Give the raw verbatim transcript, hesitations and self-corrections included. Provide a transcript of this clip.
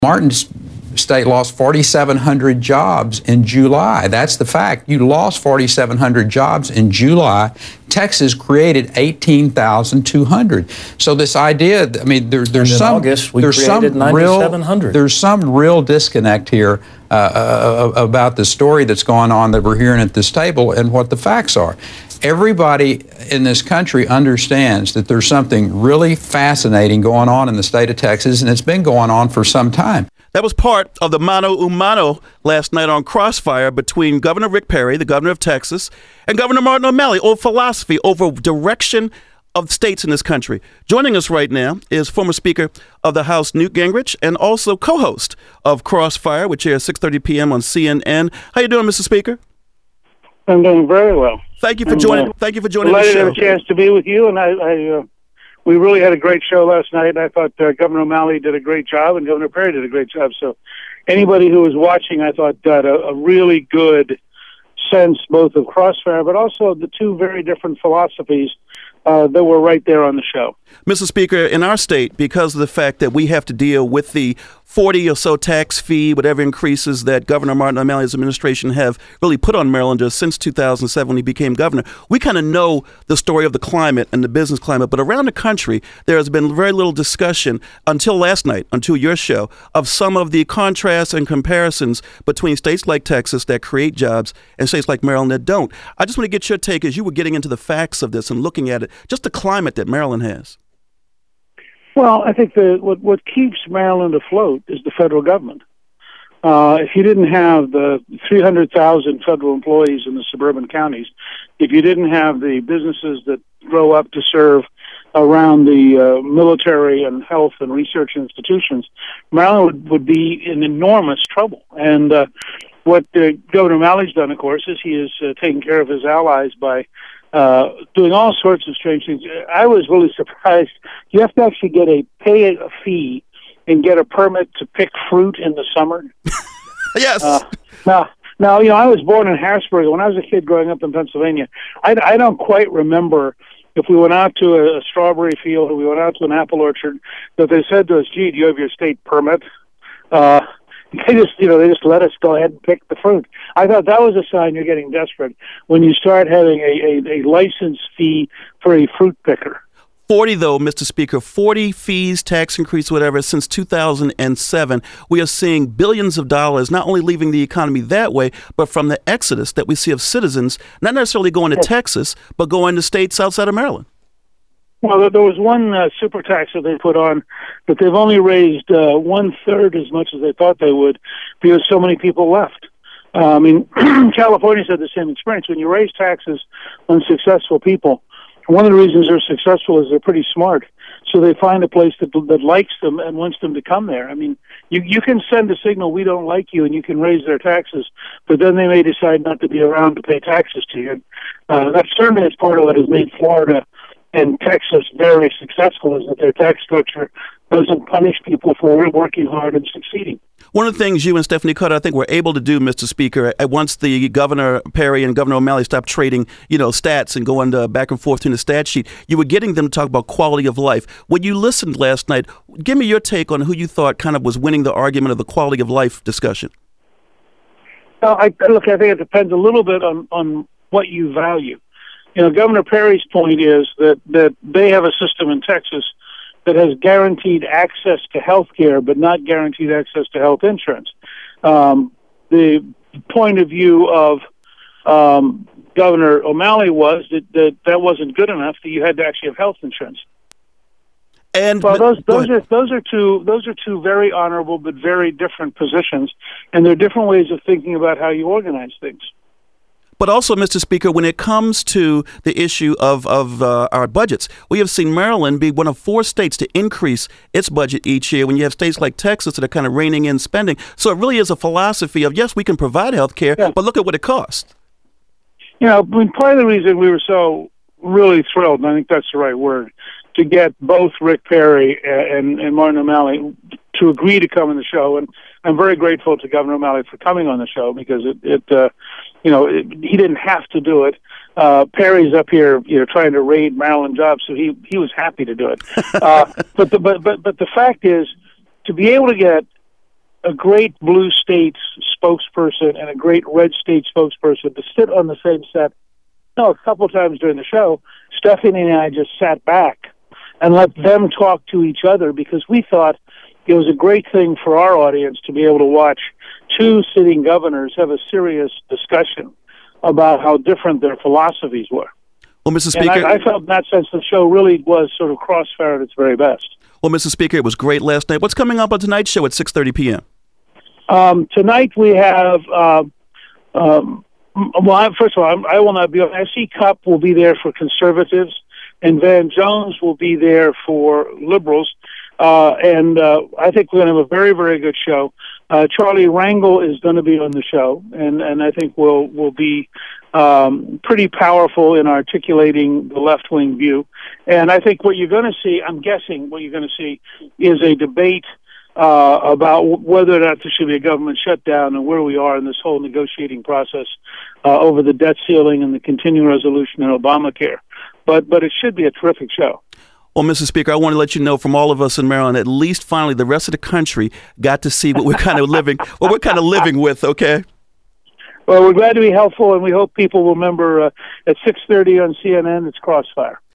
Martin's state lost forty-seven hundred jobs in July. That's the fact. You lost forty-seven hundred jobs in July. Texas created eighteen thousand two hundred. So this idea, I mean, there, there's and in some August, we there's created some real there's some real disconnect here uh, uh, about the story that's going on that we're hearing at this table and what the facts are. Everybody in this country understands that there's something really fascinating going on in the state of Texas, and it's been going on for some time. That was part of the mano a mano last night on Crossfire between Governor Rick Perry, the governor of Texas, and Governor Martin O'Malley over philosophy, over direction of states in this country. Joining us right now is former Speaker of the House, Newt Gingrich, and also co-host of Crossfire, which airs six thirty p.m. on C N N. How you doing, Mister Speaker? I'm doing very well. Thank you for joining. Uh, thank you for joining the show. Delighted to have a chance to be with you, and I, I uh, we really had a great show last night. I thought uh, Governor O'Malley did a great job, and Governor Perry did a great job. So, anybody who was watching, I thought, got a, a really good sense both of Crossfire, but also of the two very different philosophies uh, that were right there on the show. Mister Speaker, in our state, because of the fact that we have to deal with the forty or so tax fee, whatever increases that Governor Martin O'Malley's administration have really put on Marylanders since two thousand seven when he became governor, we kind of know the story of the climate and the business climate. But around the country, there has been very little discussion until last night, until your show, of some of the contrasts and comparisons between states like Texas that create jobs and states like Maryland that don't. I just want to get your take as you were getting into the facts of this and looking at it, just the climate that Maryland has. Well, I think that what, what keeps Maryland afloat is the federal government. Uh, if you didn't have the three hundred thousand federal employees in the suburban counties, if you didn't have the businesses that grow up to serve around the uh, military and health and research institutions, Maryland would, would be in enormous trouble. And uh, what uh, Governor O'Malley's done, of course, is he is uh, taking care of his allies by Uh, doing all sorts of strange things. I was really surprised. You have to actually get a pay a fee and get a permit to pick fruit in the summer. Yes. Uh, now, now, you know, I was born in Harrisburg. When I was a kid growing up in Pennsylvania, I, I don't quite remember if we went out to a, a strawberry field or we went out to an apple orchard that they said to us, "Gee, do you have your state permit?" Uh, They just, you know, they just let us go ahead and pick the fruit. I thought that was a sign you're getting desperate when you start having a, a, a license fee for a fruit picker. forty, though, Mister Speaker, forty fees, tax increase, whatever, since two thousand seven. We are seeing billions of dollars not only leaving the economy that way, but from the exodus that we see of citizens, not necessarily going to yes. Texas, but going to states outside of Maryland. Well, there was one uh, super tax that they put on, but they've only raised uh, one-third as much as they thought they would because so many people left. Uh, I mean, California's had the same experience. When you raise taxes on successful people, one of the reasons they're successful is they're pretty smart. So they find a place that, that likes them and wants them to come there. I mean, you, you can send a signal, we don't like you, and you can raise their taxes, but then they may decide not to be around to pay taxes to you. Uh, that certainly is part of what has made Florida and Texas very successful, is that their tax structure doesn't punish people for working hard and succeeding. One of the things you and Stephanie Cutter, I think, were able to do, Mister Speaker, once the Governor Perry and Governor O'Malley stopped trading, you know, stats and going to back and forth between the stat sheet, you were getting them to talk about quality of life. When you listened last night, give me your take on who you thought kind of was winning the argument of the quality of life discussion. Well, I, look, I think it depends a little bit on, on what you value. You know, Governor Perry's point is that, that they have a system in Texas that has guaranteed access to health care, but not guaranteed access to health insurance. Um, the point of view of um, Governor O'Malley was that, that that wasn't good enough, that you had to actually have health insurance. And well, those those are those are two those are two very honorable but very different positions, and there are different ways of thinking about how you organize things. But also, Mister Speaker, when it comes to the issue of, of uh, our budgets, we have seen Maryland be one of four states to increase its budget each year when you have states like Texas that are kind of reining in spending. So it really is a philosophy of, yes, we can provide health care, yeah. but look at what it costs. You know, I mean, part of the reason we were so really thrilled, and I think that's the right word, to get both Rick Perry and, and Martin O'Malley to agree to come on the show. And I'm very grateful to Governor O'Malley for coming on the show because it, it uh, you know, it, he didn't have to do it. Uh, Perry's up here, you know, trying to raid Maryland jobs, so he he was happy to do it. Uh, but the but but but the fact is, to be able to get a great blue state spokesperson and a great red state spokesperson to sit on the same set. No, a couple times during the show, Stephanie and I just sat back and let them talk to each other, because we thought it was a great thing for our audience to be able to watch two sitting governors have a serious discussion about how different their philosophies were. Well, Mister And Speaker, I, I felt in that sense the show really was sort of Crossfire at its very best. well, Mister Speaker, it was great last night. What's coming up on tonight's show at six thirty p.m.? Um, tonight we have, uh, um, well, I, first of all, I, I will not be on. S E Cupp will be there for conservatives, and Van Jones will be there for liberals. Uh, and uh, I think we're going to have a very, very good show. Uh, Charlie Rangel is going to be on the show, and, and I think we'll, we'll be um, pretty powerful in articulating the left-wing view. And I think what you're going to see, I'm guessing what you're going to see, is a debate uh, about whether or not there should be a government shutdown and where we are in this whole negotiating process uh, over the debt ceiling and the continuing resolution in Obamacare. But, but it should be a terrific show. Well, Mister Speaker, I want to let you know from all of us in Maryland, at least finally the rest of the country got to see what we're kind of living, what we're kind of living with, okay? Well, we're glad to be helpful, and we hope people will remember uh, at six thirty on C N N, it's Crossfire.